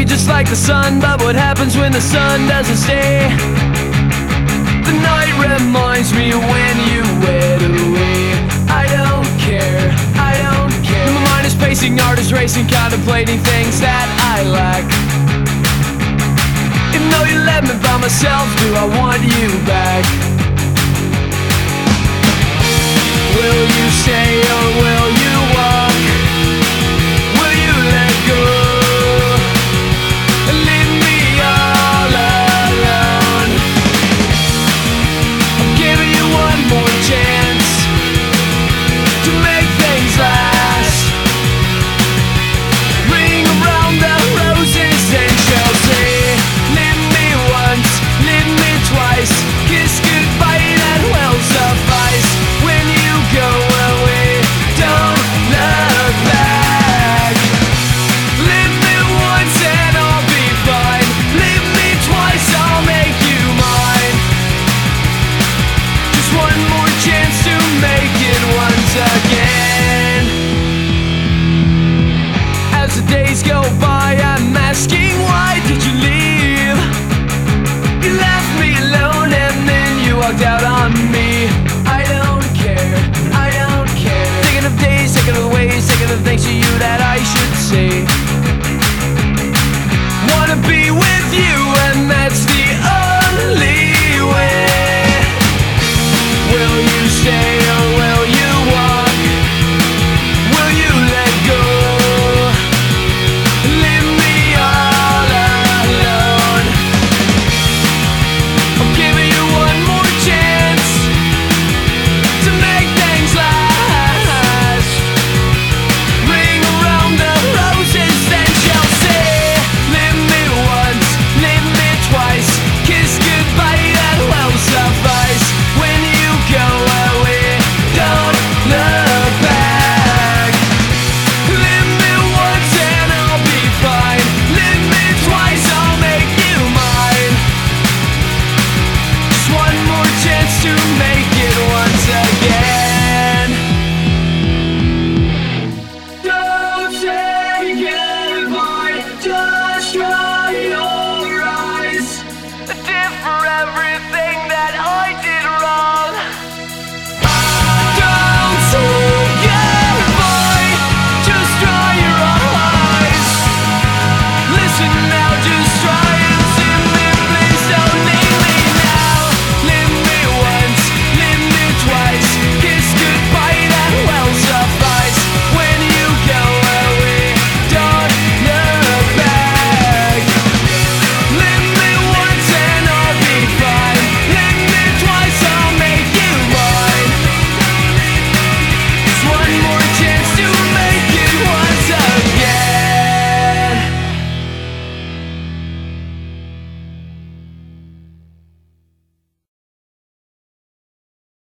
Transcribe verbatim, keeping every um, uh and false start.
just like the sun, but what happens when the sun doesn't stay? The night reminds me when you went away. I don't care, I don't care. My mind is pacing, heart is racing, contemplating things that I lack. Even though you left me by myself, do I want you back? Will you stay